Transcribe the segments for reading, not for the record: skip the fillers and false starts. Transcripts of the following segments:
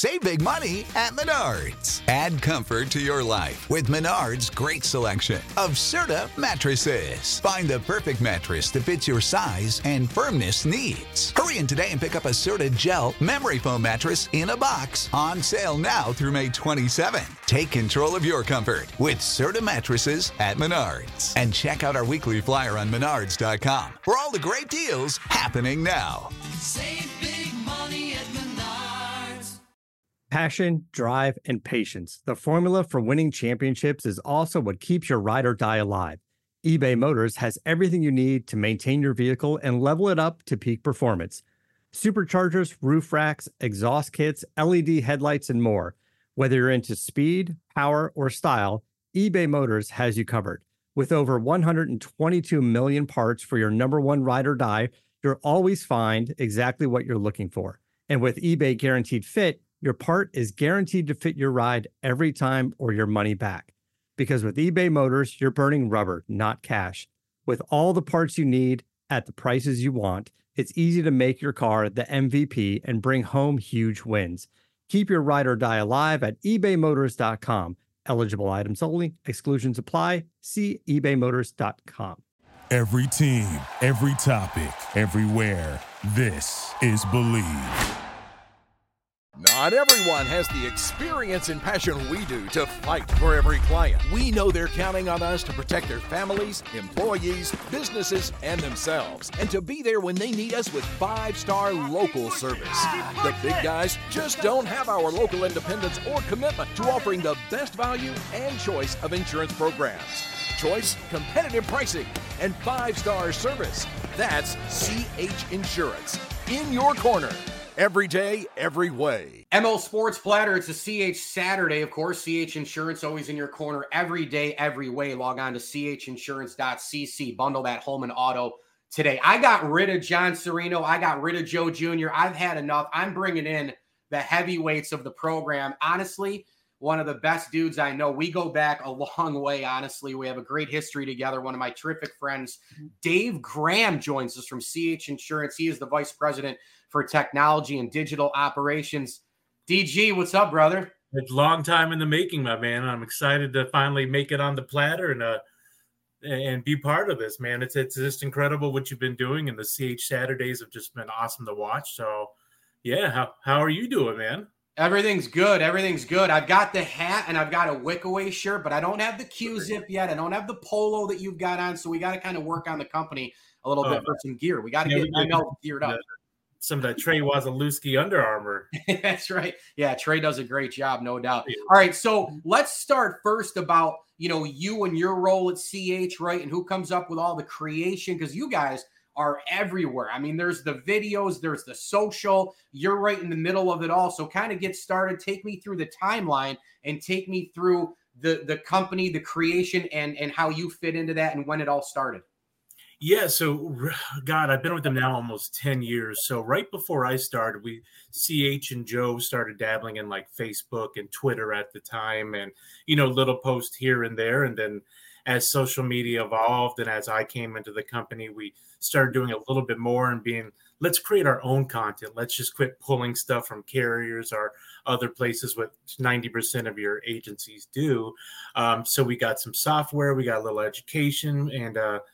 Save big money at Menards. Add comfort to your life with Menards' great selection of Serta mattresses. Find the perfect mattress that fits your size and firmness needs. Hurry in today and pick up a Serta Gel memory foam mattress in a box, on sale now through May 27. Take control of your comfort with Serta mattresses at Menards. And check out our weekly flyer on Menards.com for all the great deals happening now. Save big money at Menards. Passion, drive, and patience. The formula for winning championships is also what keeps your ride or die alive. eBay Motors has everything you need to maintain your vehicle and level it up to peak performance. Superchargers, roof racks, exhaust kits, LED headlights, and more. Whether you're into speed, power, or style, eBay Motors has you covered. With over 122 million parts for your number one ride or die, you'll always find exactly what you're looking for. And with eBay Guaranteed Fit, your part is guaranteed to fit your ride every time or your money back. Because with eBay Motors, you're burning rubber, not cash. With all the parts you need at the prices you want, it's easy to make your car the MVP and bring home huge wins. Keep your ride or die alive at ebaymotors.com. Eligible items only. Exclusions apply. See ebaymotors.com. Every team, every topic, everywhere. This is Believe. Not everyone has the experience and passion we do to fight for every client. We know they're counting on us to protect their families, employees, businesses, and themselves, and to be there when they need us with 5-star local service. The big guys just don't have our local independence or commitment to offering the best value and choice of insurance programs. Choice, competitive pricing, and 5-star service. That's CH Insurance. In your corner. Every day, every way. ML Sports Platter, it's a CH Saturday, of course. CH Insurance, always in your corner, every day, every way. Log on to chinsurance.cc. Bundle that home and auto today. I got rid of John Serino. I got rid of Joe Jr. I've had enough. I'm bringing in the heavyweights of the program. Honestly, one of the best dudes I know. We go back a long way, honestly. We have a great history together. One of my terrific friends, Dave Graham, joins us from CH Insurance. He is the vice president for technology and digital operations. DG, what's up, brother? It's a long time in the making, my man. I'm excited to finally make it on the platter and be part of this, man. It's just incredible what you've been doing, and the CH Saturdays have just been awesome to watch. So, yeah, how are you doing, man? Everything's good. Everything's good. I've got the hat and I've got a Wickaway shirt, but I don't have the Q-zip yet. I don't have the polo that you've got on, so we got to kind of work on the company a little bit for some gear. We got to get ML geared up. Some of that Trey Wasilewski Under Armour. That's right. Yeah, Trey does a great job, no doubt. All right, so let's start first about, you and your role at CH, right, and who comes up with all the creation, because you guys are everywhere. I mean, there's the videos, there's the social. You're right in the middle of it all. So kind of get started. Take me through the timeline and take me through the company, the creation, and how you fit into that and when it all started. Yeah, so, God, I've been with them now almost 10 years. So right before I started, CH and Joe started dabbling in like Facebook and Twitter at the time and, little posts here and there. And then as social media evolved and as I came into the company, we started doing a little bit more and let's create our own content. Let's just quit pulling stuff from carriers or other places, what 90% of your agencies do. So we got some software, we got a little education, and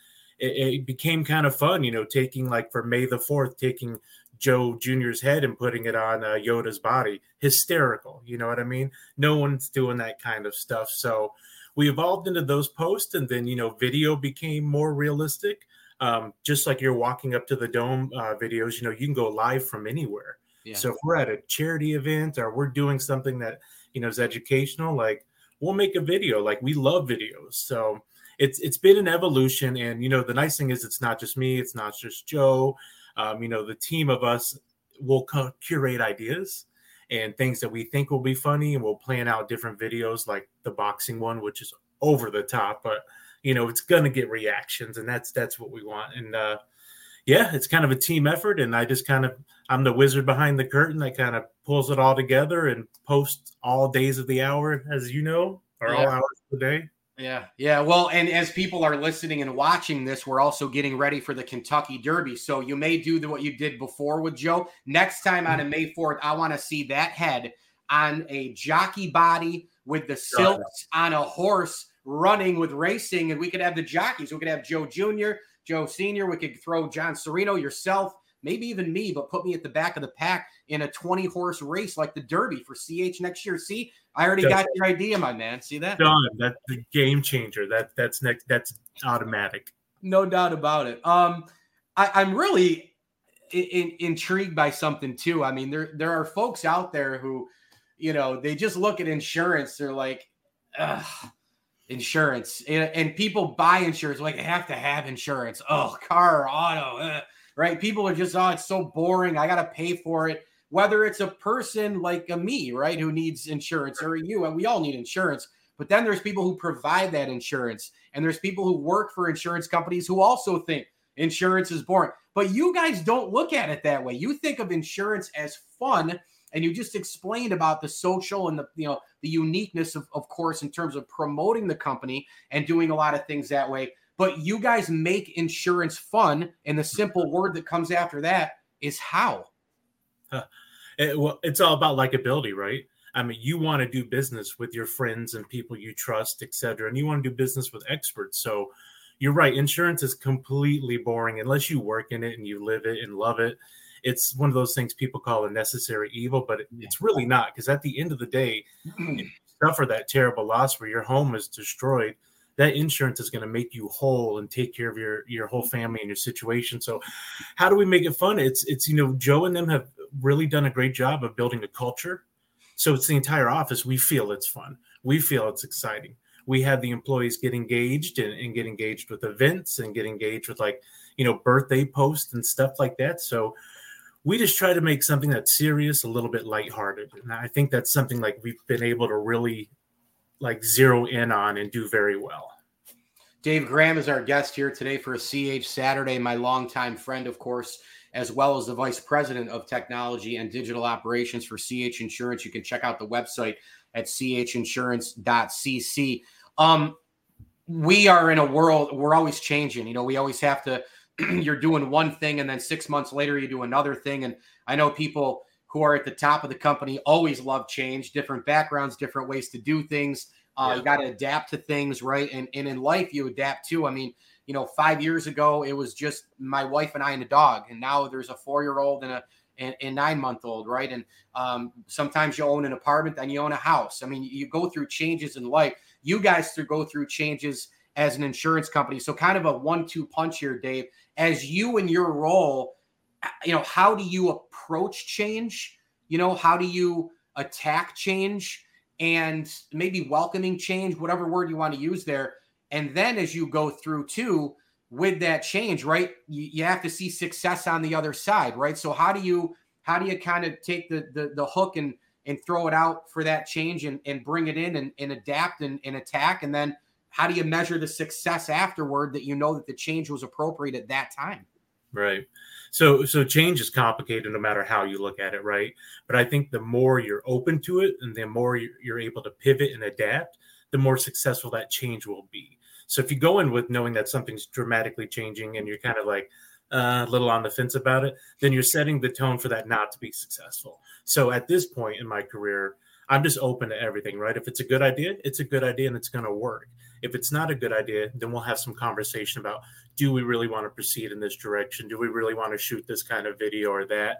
it became kind of fun, taking like for May the 4th, taking Joe Jr.'s head and putting it on Yoda's body. Hysterical. You know what I mean? No one's doing that kind of stuff. So we evolved into those posts, and then, video became more realistic. Just like you're walking up to the dome videos, you can go live from anywhere. Yeah. So if we're at a charity event or we're doing something that, is educational, like we'll make a video. Like we love videos. So it's been an evolution. And, the nice thing is it's not just me. It's not just Joe. The team of us will curate ideas and things that we think will be funny. And we'll plan out different videos like the boxing one, which is over the top. But, it's going to get reactions. And that's what we want. And, it's kind of a team effort. And I'm the wizard behind the curtain that kind of pulls it all together and posts all days of the hour, as you know, or all hours of the day. Yeah. Well, and as people are listening and watching this, we're also getting ready for the Kentucky Derby. So you may do what you did before with Joe. Next time on May 4th, I want to see that head on a jockey body with the silks on a horse running with racing, and we could have the jockeys. We could have Joe Jr., Joe Sr., we could throw John Sereno, yourself, maybe even me, but put me at the back of the pack in a 20-horse race like the Derby for CH next year. See, I already got your idea, my man. See that? Done. That's the game changer. That's next. That's automatic. No doubt about it. I'm really intrigued by something too. I mean, there are folks out there who, they just look at insurance. They're like, ugh, insurance. And people buy insurance. Like, they have to have insurance. Oh, car, auto, right? People are just, it's so boring. I got to pay for it. Whether it's a person like me, right, who needs insurance, or you, and we all need insurance. But then there's people who provide that insurance. And there's people who work for insurance companies who also think insurance is boring. But you guys don't look at it that way. You think of insurance as fun. And you just explained about the social and the uniqueness of course, in terms of promoting the company and doing a lot of things that way. But you guys make insurance fun. And the simple word that comes after that is how. It's all about likability, right? I mean, you want to do business with your friends and people you trust, et cetera, and you want to do business with experts. So you're right. Insurance is completely boring unless you work in it and you live it and love it. It's one of those things people call a necessary evil, but it's really not, because at the end of the day, if you suffer that terrible loss where your home is destroyed, that insurance is going to make you whole and take care of your whole family and your situation. So how do we make it fun? It's Joe and them have really done a great job of building a culture. So it's the entire office. We feel it's fun. We feel it's exciting. We have the employees get engaged and get engaged with events and get engaged with birthday posts and stuff like that. So we just try to make something that's serious a little bit lighthearted. And I think that's something we've been able to really zero in on and do very well. Dave Graham is our guest here today for a CH Saturday, my longtime friend, of course, as well as the Vice President of Technology and Digital Operations for CH Insurance. You can check out the website at chinsurance.cc. We are in a world, we're always changing. We always have to, you're doing one thing and then 6 months later you do another thing. And I know people who are at the top of the company always love change, different backgrounds, different ways to do things. You got to adapt to things, right? And in life, you adapt too. I mean, 5 years ago, it was just my wife and I and a dog. And now there's a 4-year-old and a 9-month-old, right? And sometimes you own an apartment, then you own a house. I mean, you go through changes in life. You guys go through changes as an insurance company. So kind of a 1-2 punch here, Dave. As you in your role, how do you approach change? How do you attack change and maybe welcoming change, whatever word you want to use there. And then as you go through too, with that change, right, you have to see success on the other side, right? So how do you kind of take the hook and throw it out for that change and bring it in and adapt and attack? And then how do you measure the success afterward that that the change was appropriate at that time? Right. So change is complicated no matter how you look at it, right? But I think the more you're open to it and the more you're able to pivot and adapt, the more successful that change will be. So if you go in with knowing that something's dramatically changing and you're kind of a little on the fence about it, then you're setting the tone for that not to be successful. So at this point in my career, I'm just open to everything, right? If it's a good idea, it's a good idea and it's going to work. If it's not a good idea, then we'll have some conversation about, do we really want to proceed in this direction? Do we really want to shoot this kind of video or that?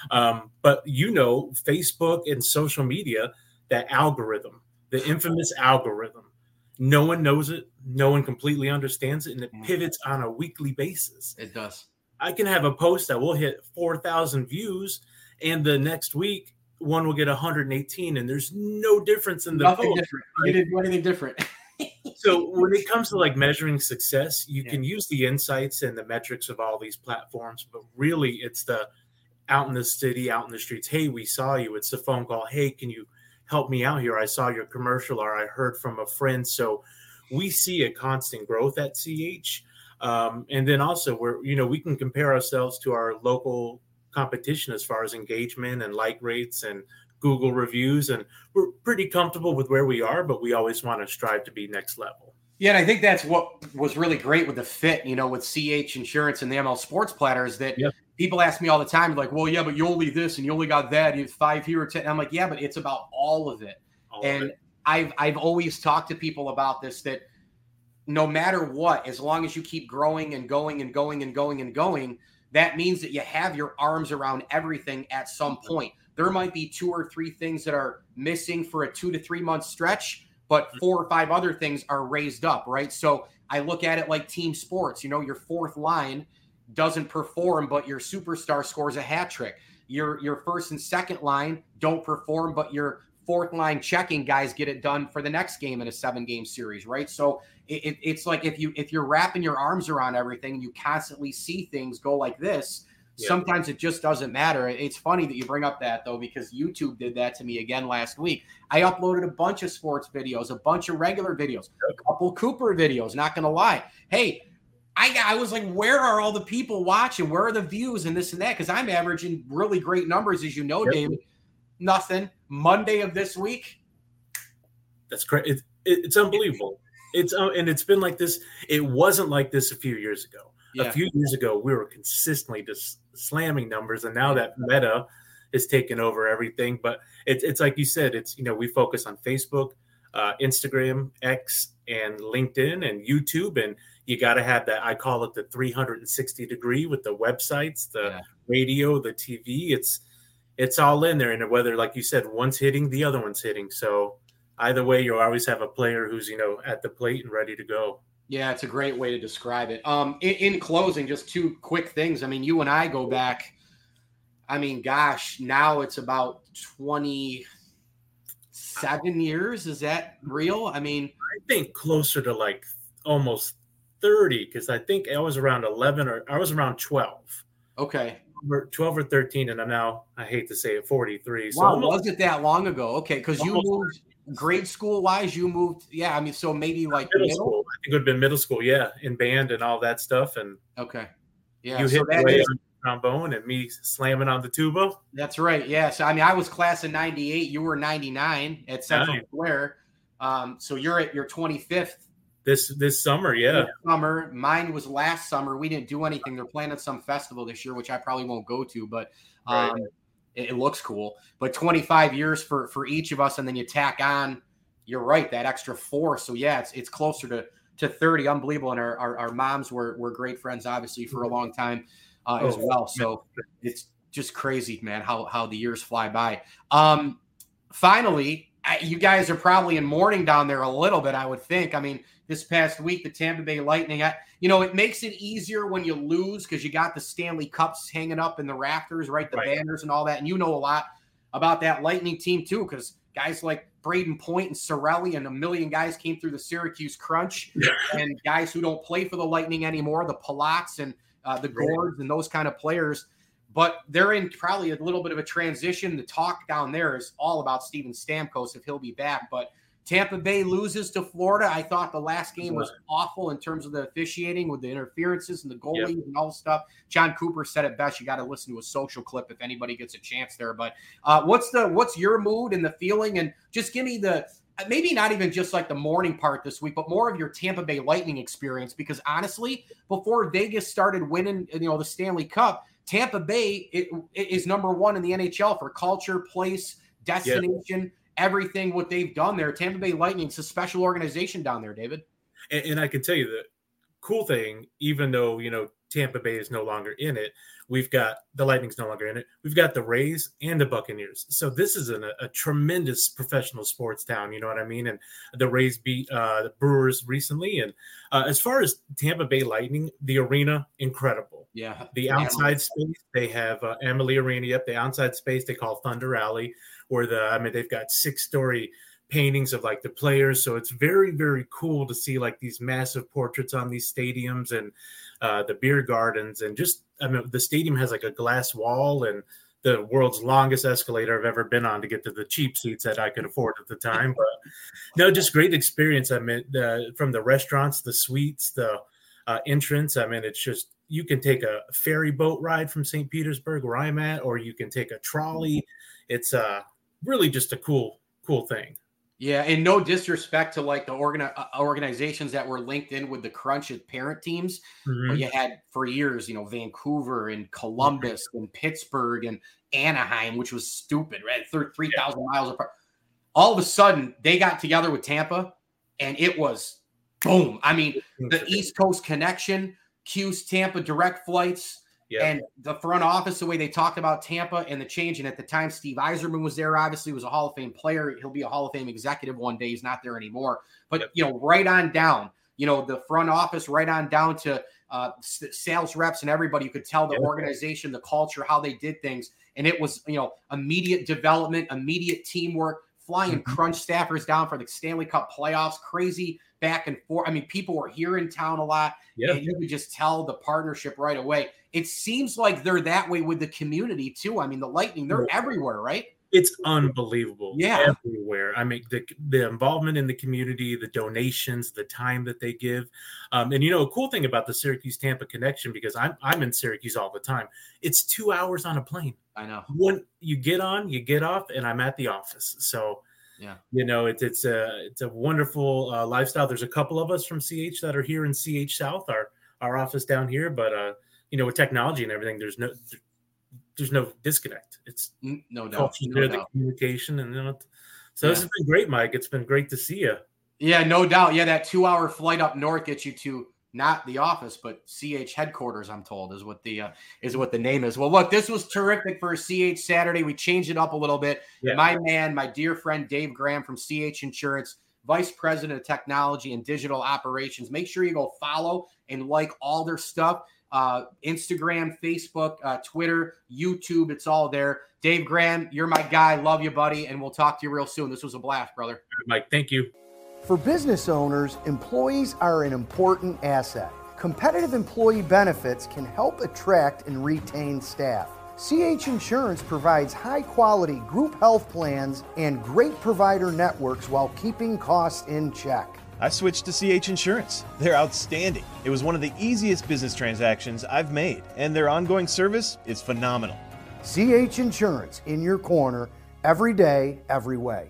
But Facebook and social media, that algorithm, the infamous algorithm, no one knows it. No one completely understands it. And it pivots on a weekly basis. It does. I can have a post that will hit 4,000 views and the next week one will get 118 and there's no difference in the Nothing post. Different. You didn't do anything different. So when it comes to measuring success, you can use the insights and the metrics of all these platforms, but really it's the out in the city, out in the streets. Hey, we saw you. It's the phone call. Hey, can you help me out here? I saw your commercial or I heard from a friend. So we see a constant growth at CH. And then also we can compare ourselves to our local competition as far as engagement and like rates and Google reviews, and we're pretty comfortable with where we are, but we always want to strive to be next level. Yeah, and I think that's what was really great with the fit, with CH Insurance and the ML Sports Platter is that people ask me all the time, like, well, yeah, but you only this and you only got that. You have 5 here or 10. I'm like, yeah, but it's about all of it. I've always talked to people about this, that no matter what, as long as you keep growing and going and going and going and going, that means that you have your arms around everything at some point. There might be 2 or 3 things that are missing for a 2 to 3 month stretch, but 4 or 5 other things are raised up, right? So I look at it like team sports. Your fourth line doesn't perform, but your superstar scores a hat trick. Your first and second line don't perform, but your fourth line checking guys get it done for the next game in a 7-game series, right? So it's like if you're wrapping your arms around everything and you constantly see things go like this, sometimes it just doesn't matter. It's funny that you bring up that, though, because YouTube did that to me again last week. I uploaded a bunch of sports videos, a bunch of regular videos, a couple Cooper videos, not going to lie. Hey, I was like, where are all the people watching? Where are the views and this and that? Because I'm averaging really great numbers, as you know, David. Nothing. Monday of this week. That's great. It's unbelievable. And it's been like this. It wasn't like this a few years ago. Yeah. A few years ago, we were consistently just slamming numbers, and now that Meta is taking over everything. But it's like you said, it's we focus on Facebook, Instagram, X, and LinkedIn and YouTube, and you got to have that. I call it the 360 degree with the websites, the radio, the TV. It's all in there, and whether, like you said, one's hitting, the other one's hitting. So either way, you'll always have a player who's at the plate and ready to go. Yeah, it's a great way to describe it. In closing, just 2 quick things. I mean, you and I go back. I mean, gosh, now it's about 27 years. Is that real? I mean, I think closer to like almost 30, because I think I was around 11 or I was around 12. Okay. 12 or 13, and I'm now, I hate to say it, 43. So wow, was it that long ago? Okay, because you moved grade school wise, you moved, I mean, so maybe like middle school. I think it would have been middle school, in band and all that stuff. And okay, you hit the way on the trombone and me slamming on the tuba. That's right. Yeah. So I mean, I was class of '98. You were '99 at Central Square. So you're at your 25th. This summer, This summer. Mine was last summer. We didn't do anything. They're planning some festival this year, which I probably won't go to, but it looks cool. But 25 years for each of us, and then you tack on, you're right, that extra 4. So it's closer to 30. Unbelievable. And our moms were great friends, obviously, for a long time as well. So it's just crazy, man, how the years fly by. Finally, you guys are probably in mourning down there a little bit, I would think. I mean, this past week, the Tampa Bay Lightning, it makes it easier when you lose because you got the Stanley Cups hanging up in the rafters, right? The banners and all that. And you know a lot about that Lightning team, too, because guys like Braden Point and Sorelli and a million guys came through the Syracuse Crunch, and guys who don't play for the Lightning anymore, the Palats and the Gourds and those kind of players. But they're in probably a little bit of a transition. The talk down there is all about Steven Stamkos, if he'll be back. But Tampa Bay loses to Florida. I thought the last game was awful in terms of the officiating with the interferences and the goalies and all the stuff. John Cooper said it best. You got to listen to a social clip if anybody gets a chance there. But what's your mood and the feeling? And just give me the maybe not even just like the morning part this week, but more of your Tampa Bay Lightning experience. Because honestly, before Vegas started winning, the Stanley Cup, Tampa Bay is number 1 in the NHL for culture, place, destination, everything what they've done there. Tampa Bay Lightning, it's a special organization down there, David. And I can tell you the cool thing, even though, Tampa Bay is no longer in it, we've got the Lightning's no longer in it. We've got the Rays and the Buccaneers. So this is a tremendous professional sports town. You know what I mean? And the Rays beat the Brewers recently. And as far as Tampa Bay Lightning, the arena, incredible. Yeah. The outside space, they have Emily Arena. Yep. The outside space they call Thunder Alley, where they've got 6-story paintings of like the players. So it's very, very cool to see like these massive portraits on these stadiums and the beer gardens. And just, the stadium has like a glass wall and the world's longest escalator I've ever been on to get to the cheap seats that I could afford at the time. But no, just great experience. From the restaurants, the suites, the entrance. It's just, you can take a ferry boat ride from St. Petersburg where I'm at, or you can take a trolley. It's really just a cool thing. Yeah, and no disrespect to like the organizations that were linked in with the crunch of parent teams, but you had for years, Vancouver and Columbus and Pittsburgh and Anaheim, which was stupid, right? 3,000 miles apart. All of a sudden, they got together with Tampa, and it was boom. I mean, the East Coast connection, Q's Tampa direct flights. Yep. And the front office, the way they talked about Tampa and the change. And at the time, Steve Yzerman was there, obviously was a Hall of Fame player. He'll be a Hall of Fame executive one day. He's not there anymore. But, right on down, the front office, right on down to sales reps and everybody. You could tell the organization, the culture, how they did things. And it was, immediate development, immediate teamwork, flying crunch staffers down for the Stanley Cup playoffs, crazy back and forth. I mean, people were here in town a lot. And you could just tell the partnership right away. It seems like they're that way with the community too. I mean, the Lightning, they're everywhere, right? It's unbelievable. Yeah. Everywhere. I mean, the involvement in the community, the donations, the time that they give. And a cool thing about the Syracuse-Tampa connection, because I'm in Syracuse all the time, it's 2 hours on a plane. I know. When you get on, you get off, and I'm at the office. So, it's a wonderful lifestyle. There's a couple of us from CH that are here in CH South, our office down here, but with technology and everything, there's no disconnect. It's no doubt. The communication, and so this has been great, Mike. It's been great to see you. Yeah, no doubt. Yeah, that 2-hour flight up north gets you to not the office, but CH headquarters, I'm told, is what the name is. Well, look, this was terrific for CH Saturday. We changed it up a little bit. Yeah. My dear friend Dave Graham from CH Insurance, Vice President of Technology and Digital Operations. Make sure you go follow and like all their stuff. Instagram, Facebook, Twitter, YouTube, it's all there. Dave Graham, you're my guy. Love you, buddy. And we'll talk to you real soon. This was a blast, brother. Mike, thank you. For business owners, employees are an important asset. Competitive employee benefits can help attract and retain staff. CH Insurance provides high-quality group health plans and great provider networks while keeping costs in check. I switched to CH Insurance. They're outstanding. It was one of the easiest business transactions I've made, and their ongoing service is phenomenal. CH Insurance, in your corner, every day, every way.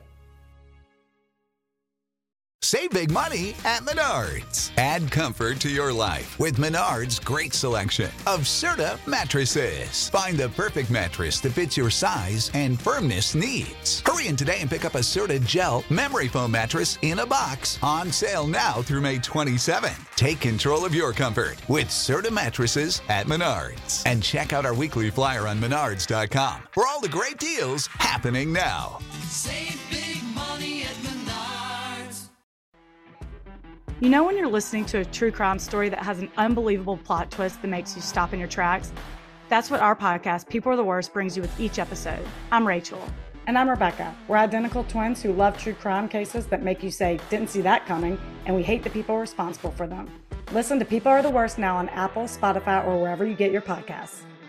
Save big money at Menards. Add comfort to your life with Menards' great selection of Serta mattresses. Find the perfect mattress that fits your size and firmness needs. Hurry in today and pick up a Serta Gel memory foam mattress in a box, on sale now through May 27th. Take control of your comfort with Serta mattresses at Menards. And check out our weekly flyer on Menards.com for all the great deals happening now. Save big money at Menards. You know when you're listening to a true crime story that has an unbelievable plot twist that makes you stop in your tracks? That's what our podcast, People Are the Worst, brings you with each episode. I'm Rachel. And I'm Rebecca. We're identical twins who love true crime cases that make you say, didn't see that coming, and we hate the people responsible for them. Listen to People Are the Worst now on Apple, Spotify, or wherever you get your podcasts.